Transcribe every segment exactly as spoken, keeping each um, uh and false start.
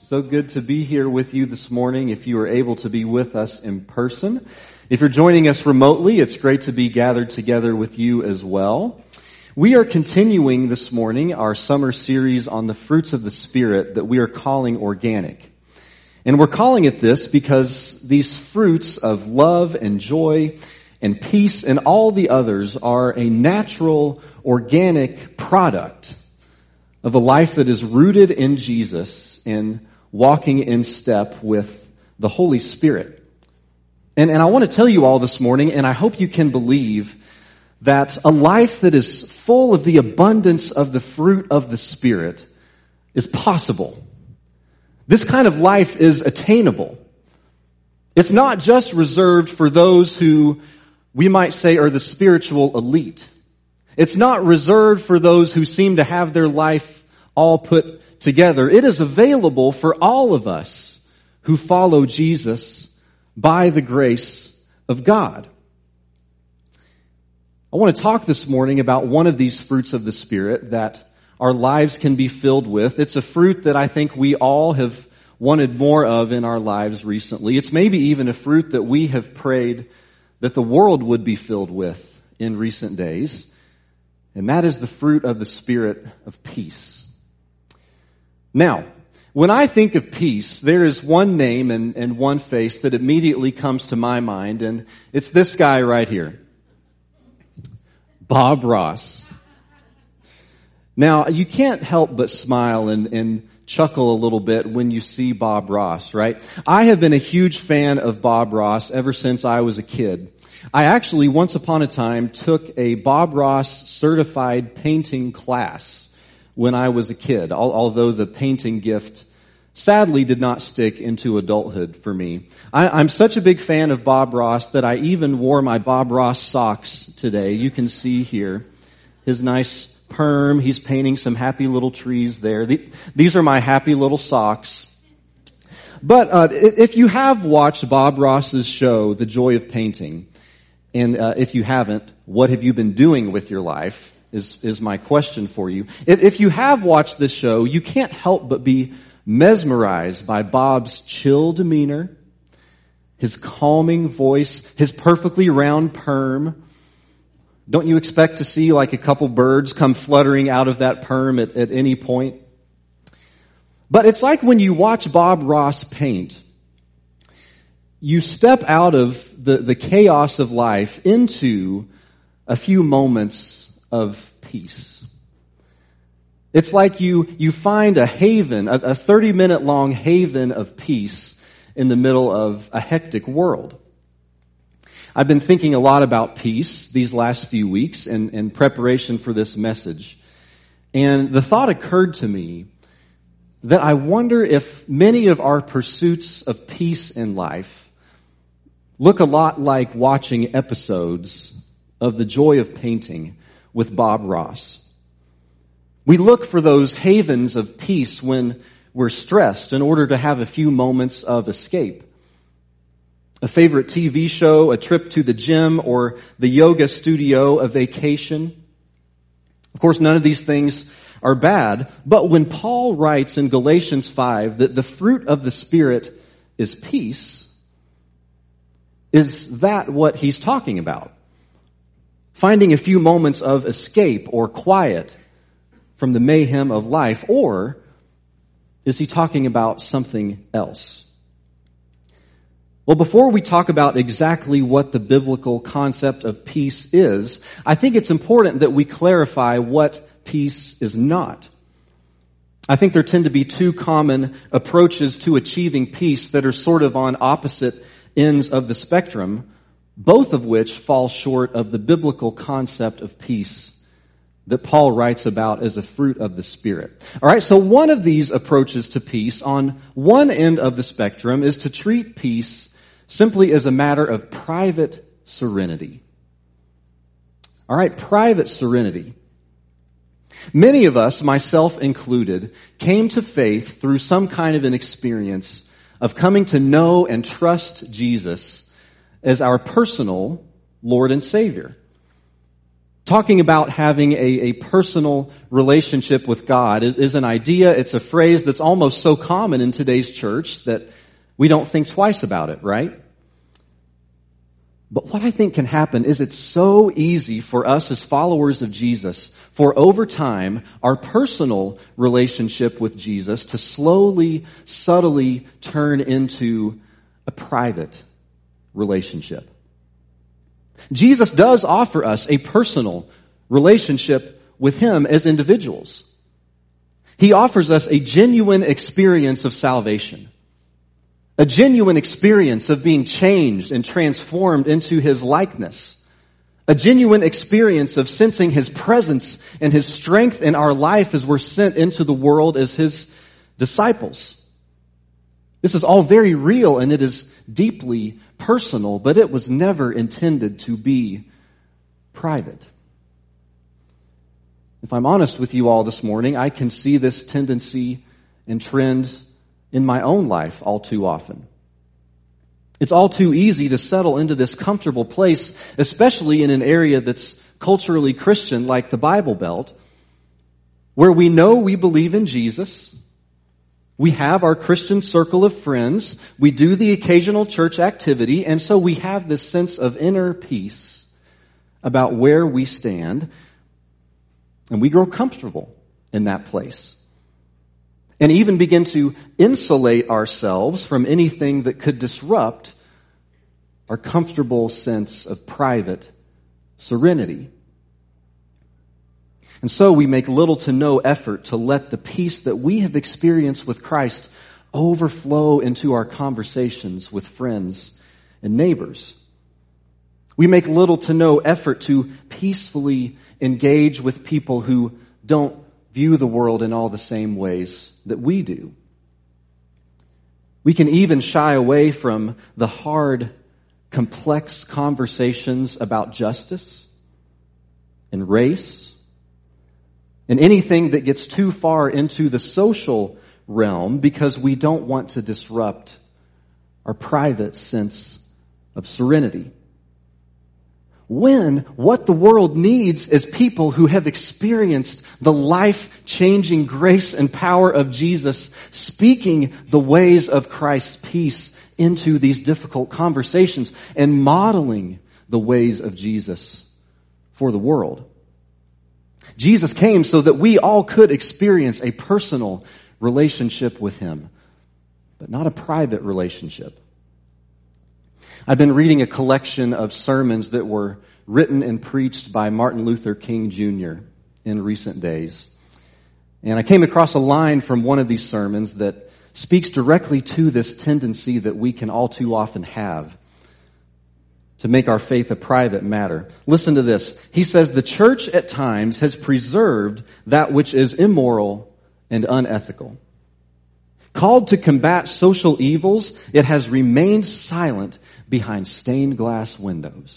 So good to be here with you this morning. If you are able to be with us in person, if you're joining us remotely, it's great to be gathered together with you as well. We are continuing this morning our summer series on the fruits of the Spirit that we are calling organic. And we're calling it this because these fruits of love and joy and peace and all the others are a natural, organic product of a life that is rooted in Jesus and walking in step with the Holy Spirit. And, and I want to tell you all this morning, and I hope you can believe that a life that is full of the abundance of the fruit of the Spirit is possible. This kind of life is attainable. It's not just reserved for those who we might say are the spiritual elite. It's not reserved for those who seem to have their life all put together. It is available for all of us who follow Jesus by the grace of God. I want to talk this morning about one of these fruits of the Spirit that our lives can be filled with. It's a fruit that I think we all have wanted more of in our lives recently. It's maybe even a fruit that we have prayed that the world would be filled with in recent days. And that is the fruit of the Spirit of peace. Now, when I think of peace, there is one name and, and one face that immediately comes to my mind, and it's this guy right here. Bob Ross. Now, you can't help but smile and, and chuckle a little bit when you see Bob Ross, right? I have been a huge fan of Bob Ross ever since I was a kid. I actually, once upon a time, took a Bob Ross certified painting class when I was a kid, although the painting gift sadly did not stick into adulthood for me. I, I'm such a big fan of Bob Ross that I even wore my Bob Ross socks today. You can see here his nice perm. He's painting some happy little trees there. The, these are my happy little socks. But uh, if you have watched Bob Ross's show, The Joy of Painting, and uh, if you haven't, what have you been doing with your life? Is, is my question for you. If, if you have watched this show, you can't help but be mesmerized by Bob's chill demeanor, his calming voice, his perfectly round perm. Don't you expect to see like a couple birds come fluttering out of that perm at, at any point? But it's like when you watch Bob Ross paint, you step out of the, the chaos of life into a few moments of peace. It's like you, you find a haven, a, a thirty minute long haven of peace in the middle of a hectic world. I've been thinking a lot about peace these last few weeks in, in preparation for this message. And the thought occurred to me that I wonder if many of our pursuits of peace in life look a lot like watching episodes of The Joy of Painting with Bob Ross. We look for those havens of peace when we're stressed in order to have a few moments of escape. A favorite T V show, a trip to the gym, or the yoga studio, a vacation. Of course, none of these things are bad, but when Paul writes in Galatians five that the fruit of the Spirit is peace, is that what he's talking about? Finding a few moments of escape or quiet from the mayhem of life, or is he talking about something else? Well, before we talk about exactly what the biblical concept of peace is, I think it's important that we clarify what peace is not. I think there tend to be two common approaches to achieving peace that are sort of on opposite ends of the spectrum, both of which fall short of the biblical concept of peace that Paul writes about as a fruit of the Spirit. All right, so one of these approaches to peace on one end of the spectrum is to treat peace simply as a matter of private serenity. All right, private serenity. Many of us, myself included, came to faith through some kind of an experience of coming to know and trust Jesus as our personal Lord and Savior. Talking about having a, a personal relationship with God is, is an idea, it's a phrase that's almost so common in today's church that we don't think twice about it, right? But what I think can happen is it's so easy for us as followers of Jesus for over time, our personal relationship with Jesus to slowly, subtly turn into a private relationship. Jesus does offer us a personal relationship with Him as individuals. He offers us a genuine experience of salvation. A genuine experience of being changed and transformed into His likeness. A genuine experience of sensing His presence and His strength in our life as we're sent into the world as His disciples. This is all very real and it is deeply personal, but it was never intended to be private. If I'm honest with you all this morning, I can see this tendency and trend in my own life all too often. It's all too easy to settle into this comfortable place, especially in an area that's culturally Christian like the Bible Belt, where we know we believe in Jesus. We have our Christian circle of friends. We do the occasional church activity. And so we have this sense of inner peace about where we stand. And we grow comfortable in that place. And even begin to insulate ourselves from anything that could disrupt our comfortable sense of private serenity. And so we make little to no effort to let the peace that we have experienced with Christ overflow into our conversations with friends and neighbors. We make little to no effort to peacefully engage with people who don't view the world in all the same ways that we do. We can even shy away from the hard, complex conversations about justice and race and anything that gets too far into the social realm because we don't want to disrupt our private sense of serenity. When what the world needs is people who have experienced the life-changing grace and power of Jesus, speaking the ways of Christ's peace into these difficult conversations and modeling the ways of Jesus for the world. Jesus came so that we all could experience a personal relationship with Him, but not a private relationship. I've been reading a collection of sermons that were written and preached by Martin Luther King Junior in recent days. And I came across a line from one of these sermons that speaks directly to this tendency that we can all too often have to make our faith a private matter. Listen to this. He says, "The church at times has preserved that which is immoral and unethical. Called to combat social evils, it has remained silent behind stained glass windows."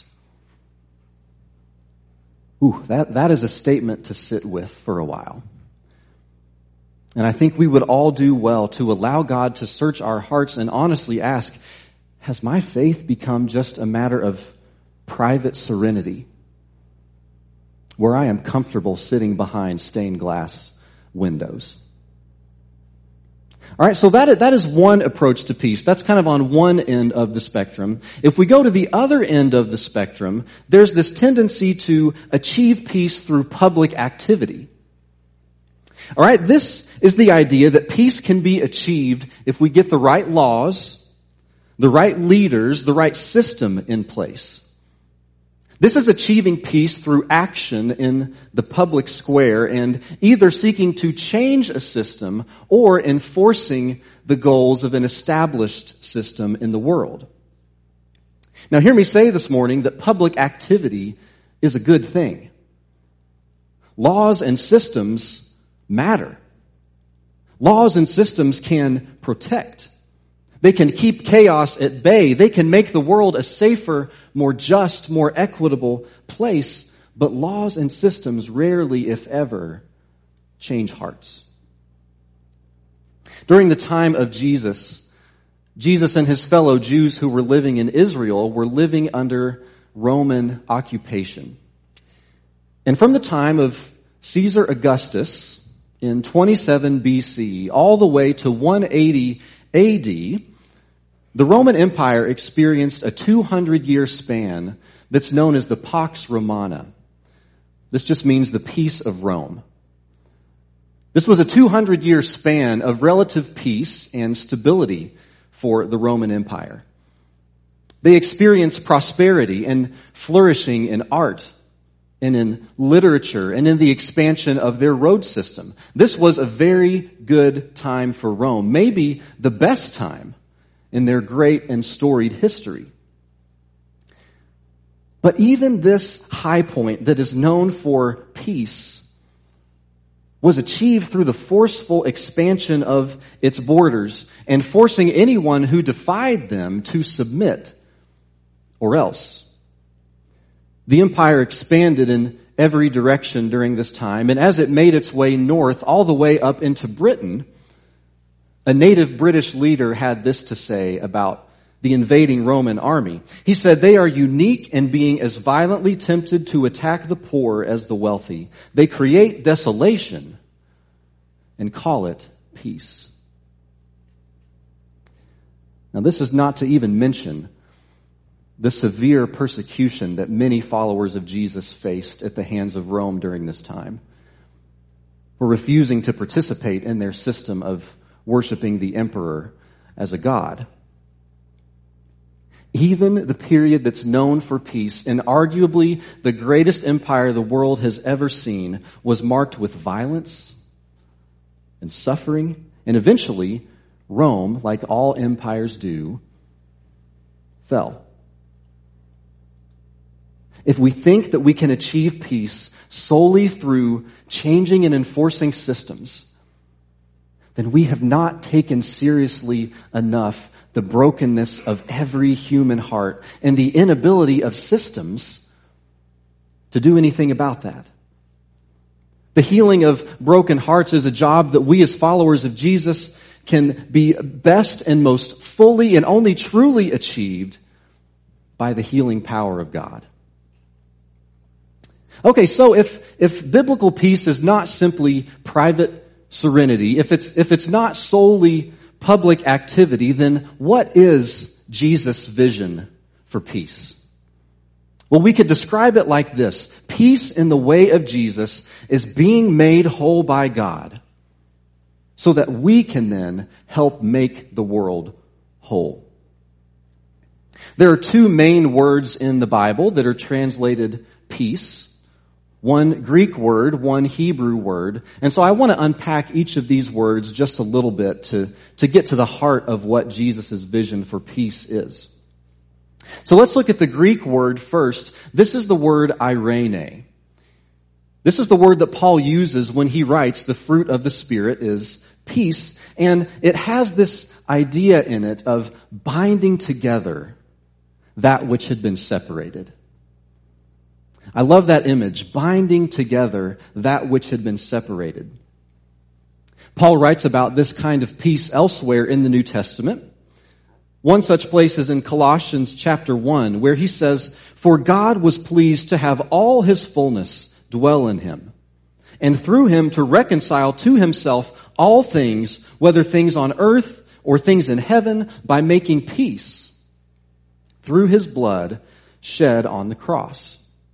Ooh, that, that is a statement to sit with for a while. And I think we would all do well to allow God to search our hearts and honestly ask, has my faith become just a matter of private serenity, where I am comfortable sitting behind stained glass windows? All right, so that, that is one approach to peace. That's kind of on one end of the spectrum. If we go to the other end of the spectrum, there's this tendency to achieve peace through public activity. All right, this is the idea that peace can be achieved if we get the right laws, the right leaders, the right system in place. This is achieving peace through action in the public square and either seeking to change a system or enforcing the goals of an established system in the world. Now, hear me say this morning that public activity is a good thing. Laws and systems matter. Laws and systems can protect. They can keep chaos at bay. They can make the world a safer, more just, more equitable place. But laws and systems rarely, if ever, change hearts. During the time of Jesus, Jesus and his fellow Jews who were living in Israel were living under Roman occupation. And from the time of Caesar Augustus in twenty-seven B C all the way to one eighty A D, the Roman Empire experienced a two hundred year span that's known as the Pax Romana. This just means the peace of Rome. This was a two hundred year span of relative peace and stability for the Roman Empire. They experienced prosperity and flourishing in art and in literature and in the expansion of their road system. This was a very good time for Rome, maybe the best time in their great and storied history. But even this high point that is known for peace was achieved through the forceful expansion of its borders and forcing anyone who defied them to submit, or else. The empire expanded in every direction during this time, and as it made its way north all the way up into Britain, a native British leader had this to say about the invading Roman army. He said, "They are unique in being as violently tempted to attack the poor as the wealthy. They create desolation and call it peace." Now, this is not to even mention the severe persecution that many followers of Jesus faced at the hands of Rome during this time, for refusing to participate in their system of worshiping the emperor as a god. Even the period that's known for peace, and arguably the greatest empire the world has ever seen, was marked with violence and suffering, and eventually Rome, like all empires do, fell. If we think that we can achieve peace solely through changing and enforcing systems, then we have not taken seriously enough the brokenness of every human heart and the inability of systems to do anything about that. The healing of broken hearts is a job that we as followers of Jesus can be best and most fully and only truly achieved by the healing power of God. Okay, so if, if biblical peace is not simply private serenity, if it's, if it's not solely public activity, then what is Jesus' vision for peace? Well, we could describe it like this. Peace in the way of Jesus is being made whole by God so that we can then help make the world whole. There are two main words in the Bible that are translated peace. One Greek word, one Hebrew word. And so I want to unpack each of these words just a little bit to, to get to the heart of what Jesus' vision for peace is. So let's look at the Greek word first. This is the word eirene. This is the word that Paul uses when he writes the fruit of the Spirit is peace. And it has this idea in it of binding together that which had been separated. I love that image, binding together that which had been separated. Paul writes about this kind of peace elsewhere in the New Testament. One such place is in Colossians chapter one, where he says, "For God was pleased to have all his fullness dwell in him, and through him to reconcile to himself all things, whether things on earth or things in heaven, by making peace through his blood shed on the cross."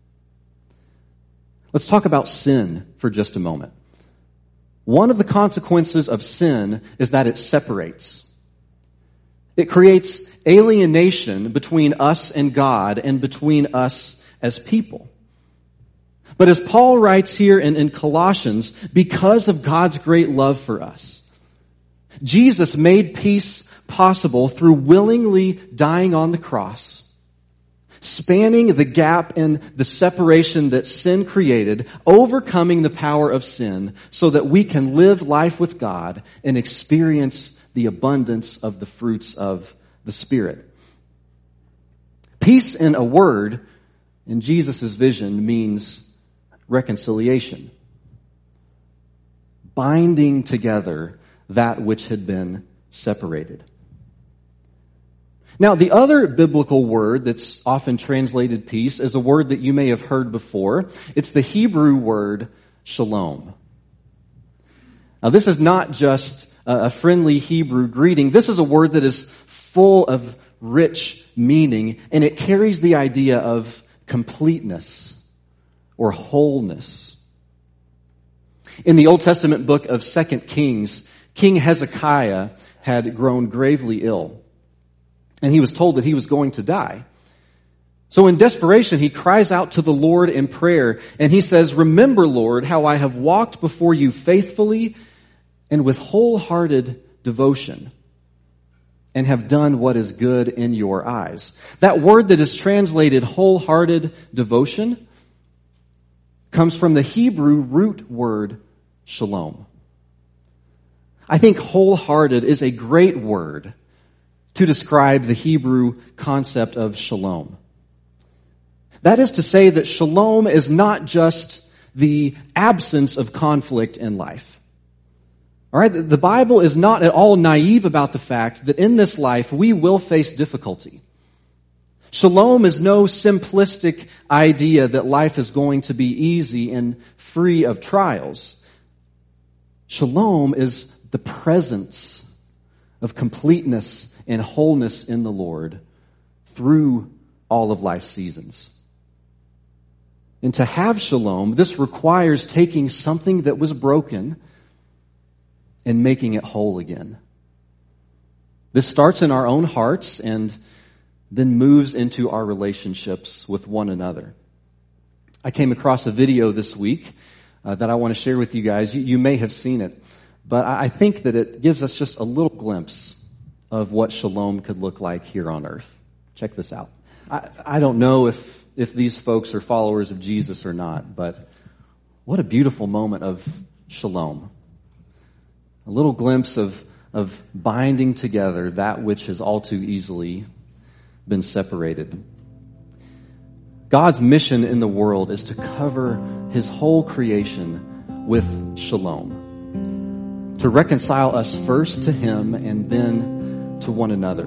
Let's talk about sin for just a moment. One of the consequences of sin is that it separates. It creates alienation between us and God and between us as people. But as Paul writes here in, in Colossians, because of God's great love for us, Jesus made peace possible through willingly dying on the cross, spanning the gap and the separation that sin created, overcoming the power of sin so that we can live life with God and experience the abundance of the fruits of the Spirit. Peace, in a word, in Jesus' vision, means reconciliation. Binding together that which had been separated. Now, the other biblical word that's often translated peace is a word that you may have heard before. It's the Hebrew word shalom. Now, this is not just a friendly Hebrew greeting. This is a word that is full of rich meaning, and it carries the idea of completeness or wholeness. In the Old Testament book of Second Kings, King Hezekiah had grown gravely ill, and he was told that he was going to die. So in desperation, he cries out to the Lord in prayer, and he says, "Remember, Lord, how I have walked before you faithfully and with wholehearted devotion, and have done what is good in your eyes." That word that is translated wholehearted devotion comes from the Hebrew root word shalom. I think wholehearted is a great word to describe the Hebrew concept of shalom. That is to say that shalom is not just the absence of conflict in life. All right, the Bible is not at all naive about the fact that in this life we will face difficulty. Shalom is no simplistic idea that life is going to be easy and free of trials. Shalom is the presence of completeness and wholeness in the Lord through all of life's seasons. And to have shalom, this requires taking something that was broken and making it whole again. This starts in our own hearts and then moves into our relationships with one another. I came across a video this week uh, that I want to share with you guys. You, you may have seen it, but I, I think that it gives us just a little glimpse of what shalom could look like here on earth. Check this out. I, I don't know if, if these folks are followers of Jesus or not, but what a beautiful moment of shalom. A little glimpse of, of binding together that which has all too easily been separated. God's mission in the world is to cover his whole creation with shalom. To reconcile us first to him and then to one another.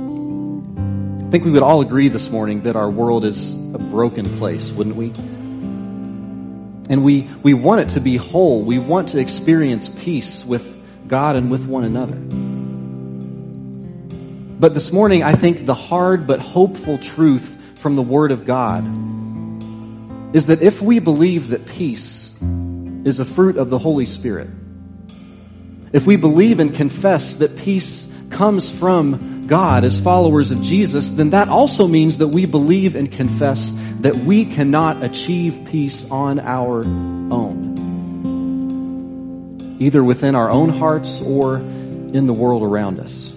I think we would all agree this morning that our world is a broken place, wouldn't we? And we, we want it to be whole. We want to experience peace with God and with one another. But this morning, I think the hard but hopeful truth from the Word of God is that if we believe that peace is a fruit of the Holy Spirit, if we believe and confess that peace comes from God as followers of Jesus, then that also means that we believe and confess that we cannot achieve peace on our own, either within our own hearts or in the world around us.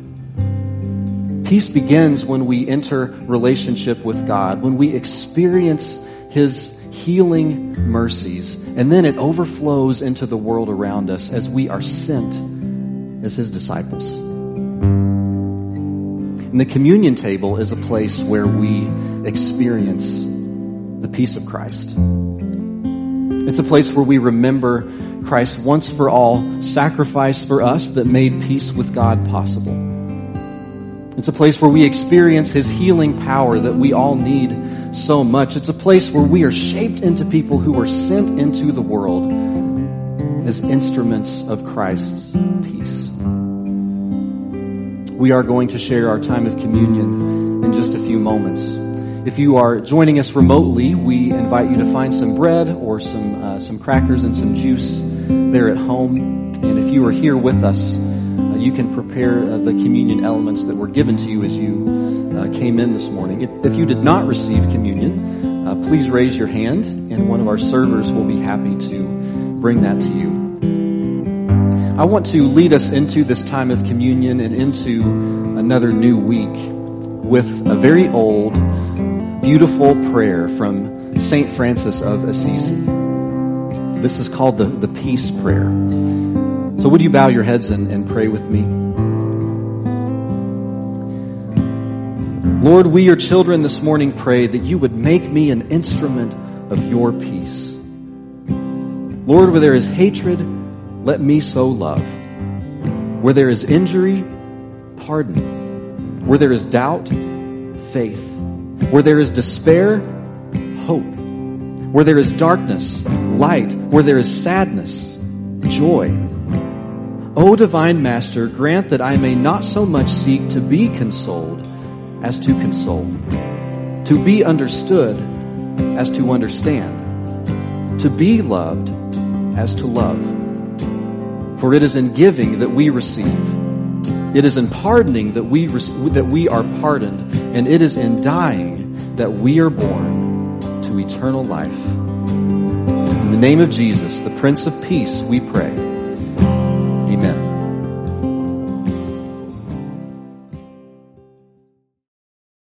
Peace begins when we enter relationship with God, when we experience his healing mercies, and then it overflows into the world around us as we are sent as his disciples. And the communion table is a place where we experience the peace of Christ. It's a place where we remember Christ's once for all sacrifice for us that made peace with God possible. It's a place where we experience his healing power that we all need so much. It's a place where we are shaped into people who are sent into the world as instruments of Christ's peace. We are going to share our time of communion in just a few moments. If you are joining us remotely, we invite you to find some bread or some uh, some crackers and some juice there at home. And if you are here with us, uh, you can prepare uh, the communion elements that were given to you as you uh, came in this morning. If, if you did not receive communion, uh, please raise your hand, and one of our servers will be happy to bring that to you. I want to lead us into this time of communion and into another new week with a very old, beautiful prayer from Saint Francis of Assisi. This is called the, the Peace Prayer. So would you bow your heads and, and pray with me? Lord, we, your children, this morning pray that you would make me an instrument of your peace. Lord, where there is hatred, let me sow love. Where there is injury, pardon. Where there is doubt, faith. Where there is despair, hope. Where there is darkness, light. Where there is sadness, joy. O divine Master, grant that I may not so much seek to be consoled as to console, to be understood as to understand, to be loved as to love. For it is in giving that we receive. It is in pardoning that we that we are pardoned, and it is in dying that we are born to eternal life. In the name of Jesus, the Prince of Peace, we pray.